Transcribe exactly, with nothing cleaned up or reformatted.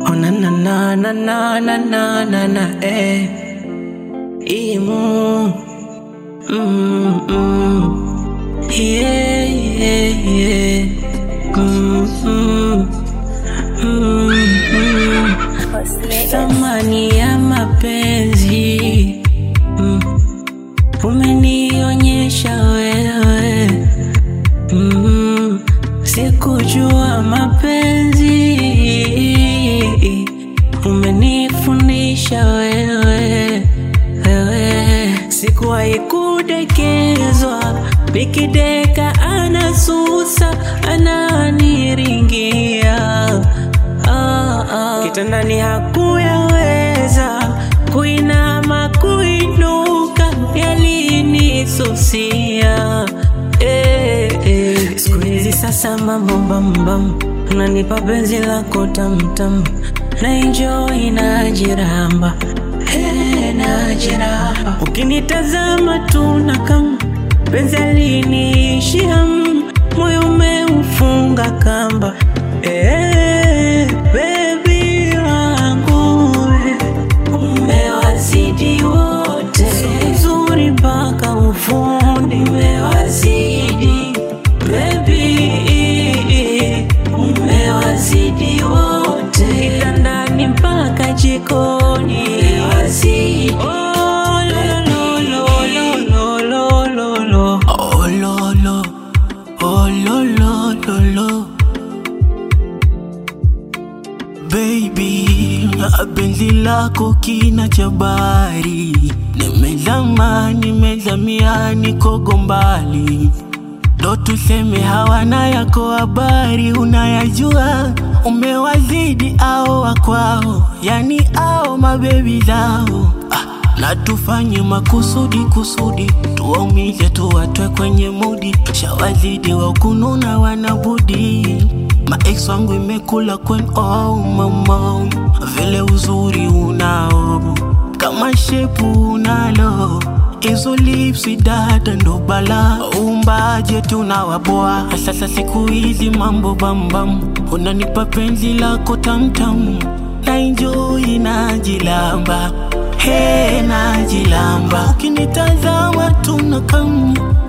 Oh na na na na na na na na na eh. Imu. Mm mm. Yeah yeah yeah. Mm mm. Mm mm. Thamani ya mapenzi. Mm. Umenionyesha wewe. Mm. Sikujua mapenzi. Umenifundisha wewe, wewe. Sikuwahi kudekezwa, nikideka anasusa, ananiringia. Ah, ah. Kitandani hakuyaweza, kuinama kuinuka, yalinisusia. Eh, eh. Siku hizi sasa mambo bambam, unanipa penzi lako tamtam, na enjoy najiramba, hey, najiramba. Ukinitazama tu na kama penzi liniishia, moyo umeufunga kamba. Hey, baby wangu, umewazidi wote, uzuri mpaka ufundi umewazidi. Baby, umewazidi wote, kitandani mpaka jikoni umewazidi. Oh lo lo lo lo lo lo lo, oh lo lo, oh lo lo lo lo. Baby, penzi lako kina cha bahari, nimezama nimezamia, niko gombali. Ndo tuseme hawana yako habari, unayajua umewazidi ao wakwao, yani ao mabebi zao. Ah, na tufanye makusudi kusudi, tuwaumize tuwatwe kwenye mudi, shawazidi wa kununa wanabudi. Ma ex wangu imekula kwen, oh mama, vile uzuri unao, kama shepu unalo, izo lipsi dada ndo bala. Umbaje tunawaboa, sasa siku hizi mambo bambam, unanipa penzi lako tamtam, na enjoy najilamba, hey najilamba. Ukinitazama tunakam